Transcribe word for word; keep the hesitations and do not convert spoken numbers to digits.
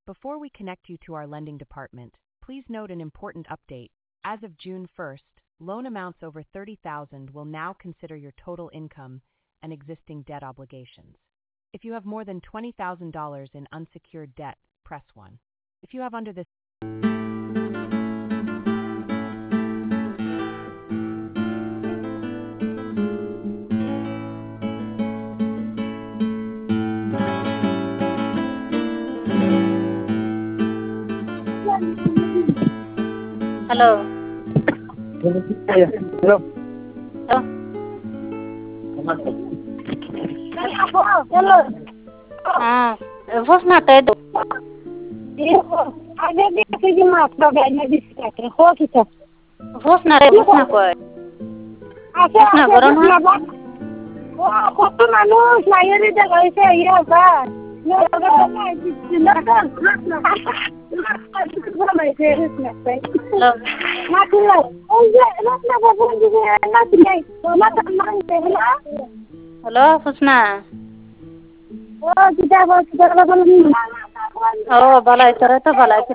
Before we connect you to our lending department, please note an important update. As of June first, loan amounts over thirty thousand dollars will now consider your total income and existing debt obligations. If you have more than twenty thousand dollars in unsecured debt, press one. If you have under this Hello. Hello. Hello. हाँ घोषणा कर दो आगे देखिए कि माफ कर देना जिसका हो कि तो घोषणा रे घोषणा कर आगे घोषणा करो ना वो कौन मालूम लाइए जगह से ये बा ये अगर ना जिंदा कर Hello. Makanya, oh ya, nak nak apa juga nak ni, nak nak tehla. Hello घोषणा Oh, kita bawa kita bawa. हो भला है तो भला है